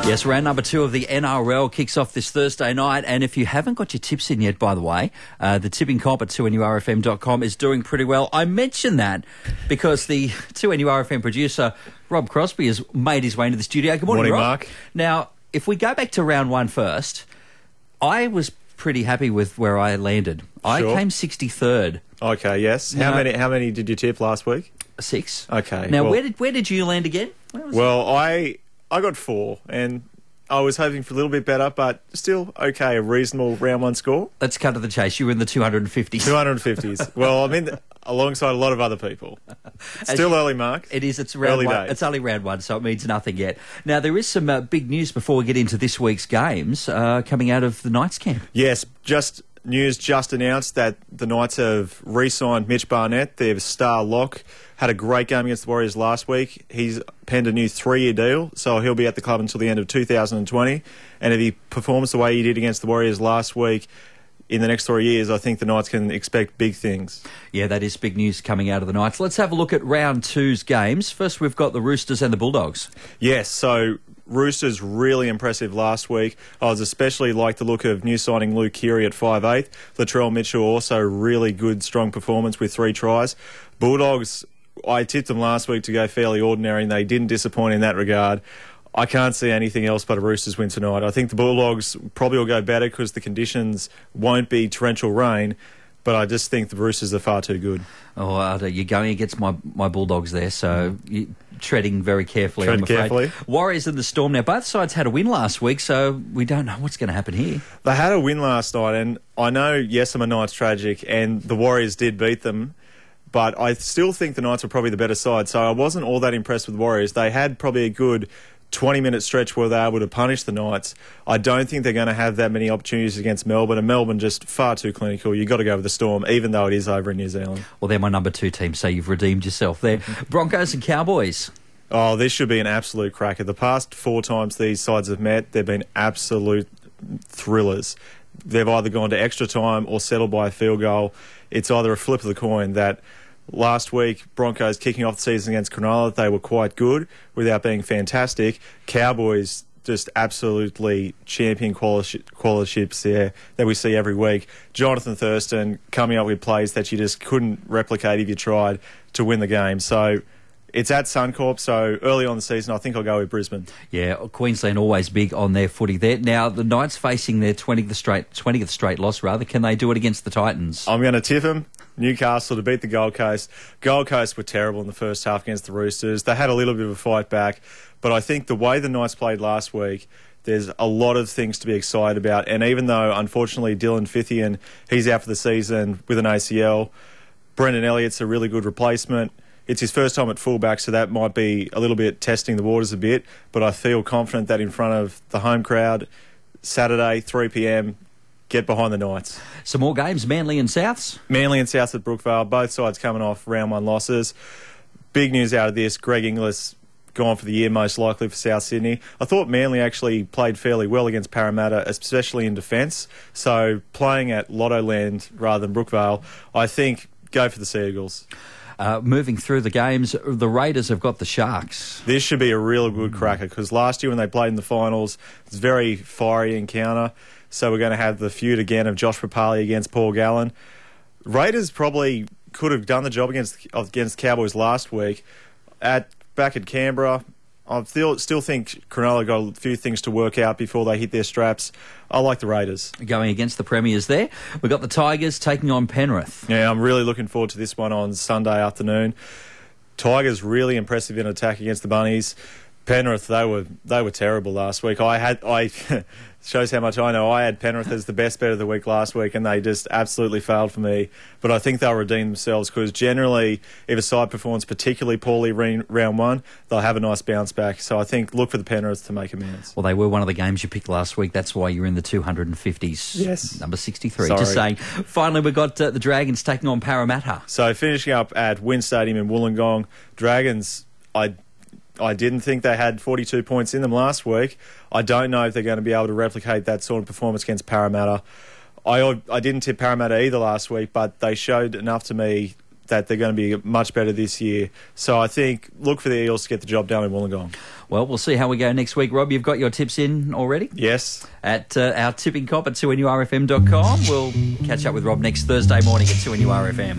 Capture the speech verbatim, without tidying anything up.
Yes, round number two of the N R L kicks off this Thursday night, and if you haven't got your tips in yet, by the way, uh, the tipping comp at two N U R F M dot com is doing pretty well. I mention that because the two N U R F M producer, Rob Crosby, has made his way into the studio. Good morning, Morning, Rob. Mark. Now, if we go back to round one first, I was pretty happy with where I landed. I Sure. came sixty-third. Okay, yes. How No. many How many did you tip last week? Six. Okay. Now, well, where did where did you land again? Where was Well, I I got four, and I was hoping for a little bit better, but still okay, a reasonable round one score. Let's cut to the chase. You were in the two hundred fifties. two hundred fifties. Well, I'm in the, alongside a lot of other people. Still you- early, Mark. It is. It's round Early one. days. It's only round one, so it means nothing yet. Now there is some uh, big news before we get into this week's games uh, coming out of the Knights camp. Yes, just news just announced that the Knights have re-signed Mitch Barnett, their star lock. Had a great game against the Warriors last week. He's penned a new three-year deal, so he'll be at the club until the end of two thousand twenty. And if he performs the way he did against the Warriors last week, in the next three years, I think the Knights can expect big things. Yeah, that is big news coming out of the Knights. Let's have a look at round two's games. First, we've got the Roosters and the Bulldogs. Yes, so Roosters really impressive last week. I was especially like the look of new signing Luke Keary at five eight. Latrell Mitchell also really good, strong performance with three tries. Bulldogs, I tipped them last week to go fairly ordinary, and they didn't disappoint in that regard. I can't see anything else but a Roosters win tonight. I think the Bulldogs probably will go better because the conditions won't be torrential rain, but I just think the Roosters are far too good. Oh, uh, you're going against my, my Bulldogs there, so you're treading very carefully, Tread I'm afraid. carefully. Warriors and the Storm. Now, both sides had a win last week, so we don't know what's going to happen here. They had a win last night, and I know, yes, I'm a Knights tragic, and the Warriors did beat them, but I still think the Knights were probably the better side, so I wasn't all that impressed with the Warriors. They had probably a good twenty-minute stretch where they were able to punish the Knights. I don't think they're going to have that many opportunities against Melbourne, and Melbourne just far too clinical. You've got to go with the Storm, even though it is over in New Zealand. Well, they're my number two team, so you've redeemed yourself there. Broncos and Cowboys. Oh, this should be an absolute cracker. The past four times these sides have met, they've been absolute thrillers. They've either gone to extra time or settled by a field goal. It's either a flip of the coin. That last week, Broncos kicking off the season against Cronulla, they were quite good without being fantastic. Cowboys just absolutely champion quali- qualities there that we see every week. Jonathan Thurston coming up with plays that you just couldn't replicate if you tried to win the game. So it's at Suncorp, so early on the season, I think I'll go with Brisbane. Yeah, Queensland always big on their footy there. Now, the Knights facing their twentieth straight, twentieth straight loss, rather. Can they do it against the Titans? I'm going to tip them. Newcastle to beat the Gold Coast. Gold Coast were terrible in the first half against the Roosters. They had a little bit of a fight back, but I think the way the Knights played last week, there's a lot of things to be excited about. And even though, unfortunately, Dylan Fithian, he's out for the season with an A C L, Brendan Elliott's a really good replacement. It's his first time at fullback, so that might be a little bit testing the waters a bit, but I feel confident that in front of the home crowd, Saturday, three p m, get behind the Knights. Some more games, Manly and Souths. Manly and South at Brookvale, both sides coming off round one losses. Big news out of this, Greg Inglis gone for the year most likely for South Sydney. I thought Manly actually played fairly well against Parramatta, especially in defence. So playing at Lottoland rather than Brookvale, I think go for the Seagulls. Uh, moving through the games, the Raiders have got the Sharks. This should be a real good cracker because last year when they played in the finals, it was a very fiery encounter. So we're going to have the feud again of Josh Papali against Paul Gallen. Raiders probably could have done the job against against Cowboys last week. At back at Canberra, I still still think Cronulla got a few things to work out before they hit their straps. I like the Raiders. Going against the Premiers there. We've got the Tigers taking on Penrith. Yeah, I'm really looking forward to this one on Sunday afternoon. Tigers really impressive in attack against the Bunnies. Penrith, they were they were terrible last week. I had I shows how much I know. I had Penrith as the best bet of the week last week, and they just absolutely failed for me. But I think they'll redeem themselves because generally, if a side performs particularly poorly re- round one, they'll have a nice bounce back. So I think look for the Penrith to make amends. Well, they were one of the games you picked last week. That's why you're in the two hundred fifties. Yes. Number sixty-three. Sorry. Just saying. Finally, we've got uh, the Dragons taking on Parramatta. So finishing up at Wynn Stadium in Wollongong, Dragons, I I didn't think they had forty-two points in them last week. I don't know if they're going to be able to replicate that sort of performance against Parramatta. I I didn't tip Parramatta either last week, but they showed enough to me that they're going to be much better this year. So I think look for the Eels to get the job done in Wollongong. Well, we'll see how we go next week. Rob, you've got your tips in already? Yes. At uh, our tipping comp at two N U R F M dot com. We'll catch up with Rob next Thursday morning at two N U R F M.